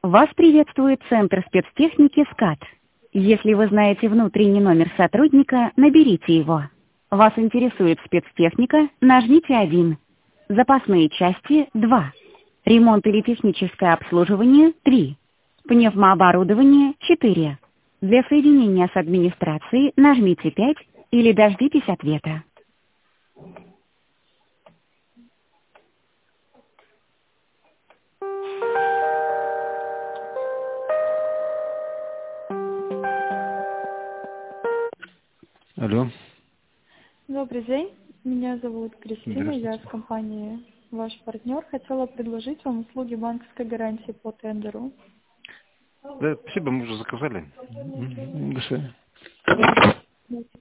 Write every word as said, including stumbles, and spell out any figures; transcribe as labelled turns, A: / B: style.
A: Вас приветствует Центр спецтехники СКАТ. Если вы знаете внутренний номер сотрудника, наберите его. Вас интересует спецтехника? Нажмите один. Запасные части – два. Ремонт или техническое обслуживание – три. Пневмооборудование – четыре. Для соединения с администрацией нажмите пять или дождитесь ответа.
B: Алло.
C: Добрый день, меня зовут Кристина, я с
B: Здравствуйте.
C: компании «Ваш партнер». Хотела предложить вам услуги банковской гарантии по тендеру.
B: Да, спасибо, мы уже заказали. Мгм. До свидания.